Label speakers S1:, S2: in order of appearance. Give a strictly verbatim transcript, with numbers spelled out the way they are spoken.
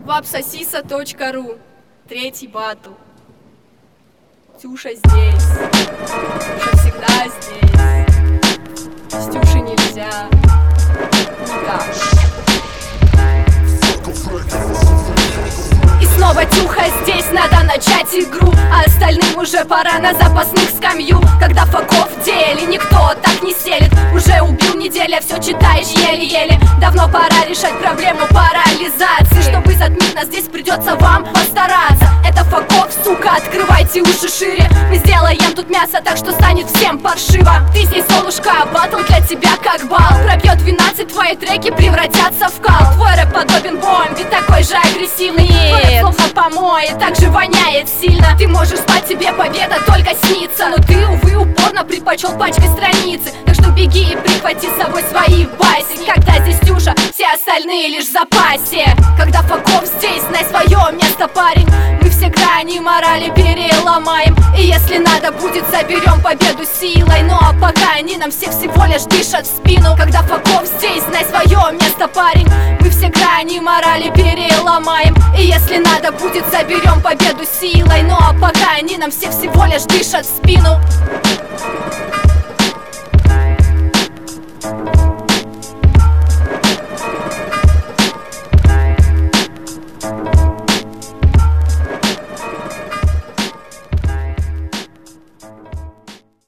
S1: вапсосиса точка ру. Третий батл. Тюша здесь. Тюша всегда здесь. С Тюшей нельзя никак. И снова Тюха здесь, надо начать игру, а остальным уже пора на запасных скамью. Когда факов в деле никто так не селит. Уже убил неделя, все читаешь еле-еле. Давно пора решать проблему парализации. Чтобы затмить нас, здесь придется вам постараться. Это факов, сука, открывайте уши шире. Мы сделаем тут мясо, так что станет всем паршиво. Ты здесь, солнышко, а батл для тебя как бал. Пробьет двенадцать, твои треки превратятся в кал. Твой рэп подобен бомбе, такой же агрессивный. Твой словно помоет, так же воняет сильно. Ты можешь спать, тебе победа только снится. Но ты, увы, упорно предпочел пачкать страницы. Так что беги и прихвати с собой свои байсы. Когда здесь Тюша, все остальные лишь в запасе. Когда факов здесь, знай свое место, парень. Мы все грани морали переломаем. И если надо будет, заберем победу силой. Ну а пока они нам все всего лишь дышат в спину. Когда факов здесь, знай свое место, парень. Мы все грани морали переломаем. И если надо будет, заберем победу силой. Ну а пока они нам все всего лишь дышат в спину.